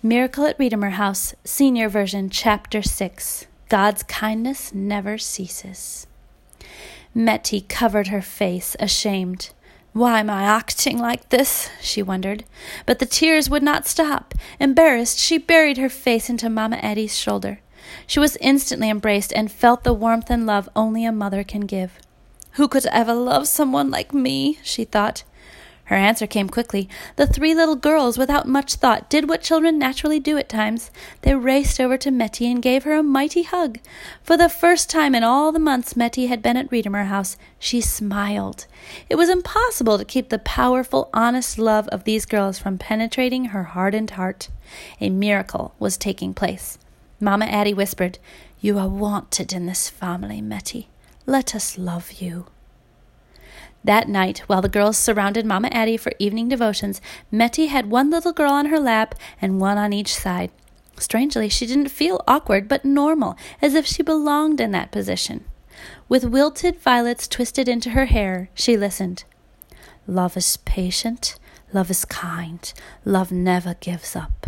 Miracle at Redeemer House, Senior Version, Chapter 6. God's kindness never ceases. Metty covered her face, ashamed. "Why am I acting like this?" she wondered. But the tears would not stop. Embarrassed, she buried her face into Mama Addie's shoulder. She was instantly embraced and felt the warmth and love only a mother can give. "Who could ever love someone like me?" she thought. Her answer came quickly. The three little girls, without much thought, did what children naturally do at times. They raced over to Metty and gave her a mighty hug. For the first time in all the months Metty had been at Redeemer House, she smiled. It was impossible to keep the powerful, honest love of these girls from penetrating her hardened heart. A miracle was taking place. Mama Addie whispered, "You are wanted in this family, Metty. Let us love you." That night, while the girls surrounded Mama Addie for evening devotions, Metty had one little girl on her lap and one on each side. Strangely, she didn't feel awkward, but normal, as if she belonged in that position. With wilted violets twisted into her hair, she listened. "Love is patient, love is kind, love never gives up."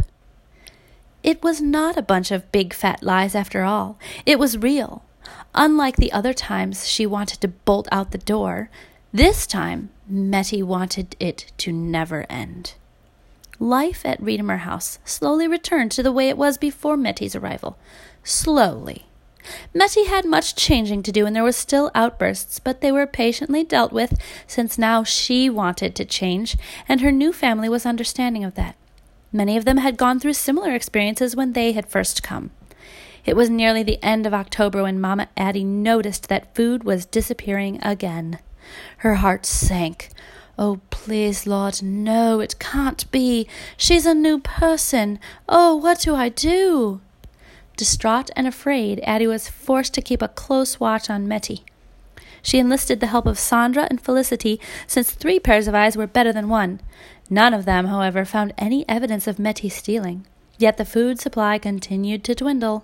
It was not a bunch of big fat lies after all. It was real. Unlike the other times she wanted to bolt out the door, this time, Metty wanted it to never end. Life at Redeemer House slowly returned to the way it was before Metty's arrival. Slowly. Metty had much changing to do, and there were still outbursts, but they were patiently dealt with, since now she wanted to change, and her new family was understanding of that. Many of them had gone through similar experiences when they had first come. It was nearly the end of October when Mama Addie noticed that food was disappearing again. Her heart sank. "Oh, please, Lord, no, it can't be. She's a new person. Oh, what do I do?" Distraught and afraid, Addie was forced to keep a close watch on Metty. She enlisted the help of Sandra and Felicity, since 3 pairs of eyes were better than 1. None of them, however, found any evidence of Metty stealing. Yet the food supply continued to dwindle.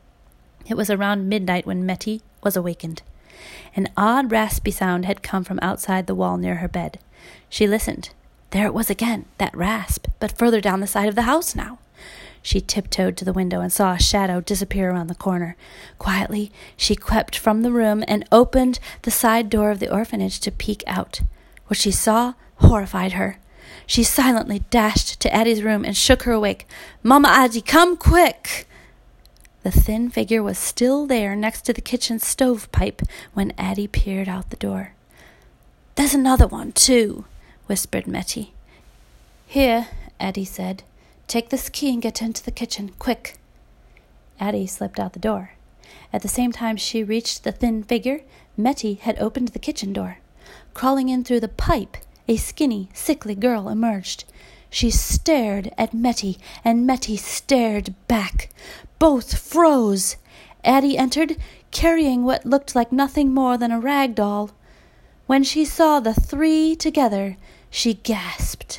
It was around midnight when Metty was awakened. An odd raspy sound had come from outside the wall near her bed. She listened. There it was again, that rasp, but further down the side of the house now. She tiptoed to the window and saw a shadow disappear around the corner. Quietly, she crept from the room and opened the side door of the orphanage to peek out. What she saw horrified her. She silently dashed to Addie's room and shook her awake. "Mama Addie, come quick!" The thin figure was still there next to the kitchen stovepipe when Addie peered out the door. "There's another one, too," whispered Metty. "Here," Addie said. "Take this key and get into the kitchen, quick." Addie slipped out the door. At the same time she reached the thin figure, Metty had opened the kitchen door. Crawling in through the pipe, a skinny, sickly girl emerged. She stared at Metty, and Metty stared back. Both froze. Addie entered, carrying what looked like nothing more than a rag doll. When she saw the 3 together, she gasped.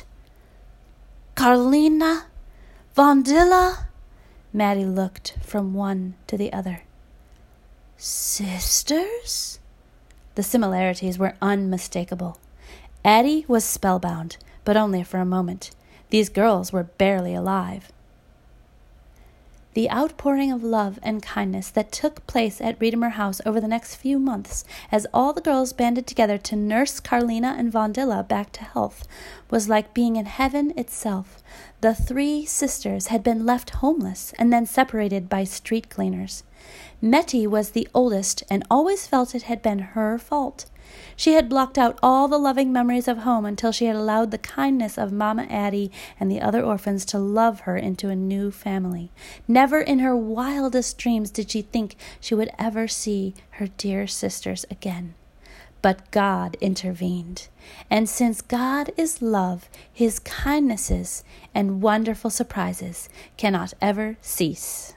"Carlina? Vondilla?" Maddie looked from one to the other. "Sisters?" The similarities were unmistakable. Addie was spellbound, but only for a moment. These girls were barely alive. The outpouring of love and kindness that took place at Redeemer House over the next few months, as all the girls banded together to nurse Carlina and Vondilla back to health, was like being in heaven itself. The 3 sisters had been left homeless and then separated by street cleaners. Metty was the oldest and always felt it had been her fault. She had blocked out all the loving memories of home until she had allowed the kindness of Mama Addie and the other orphans to love her into a new family. Never in her wildest dreams did she think she would ever see her dear sisters again. But God intervened. And since God is love, His kindnesses and wonderful surprises cannot ever cease.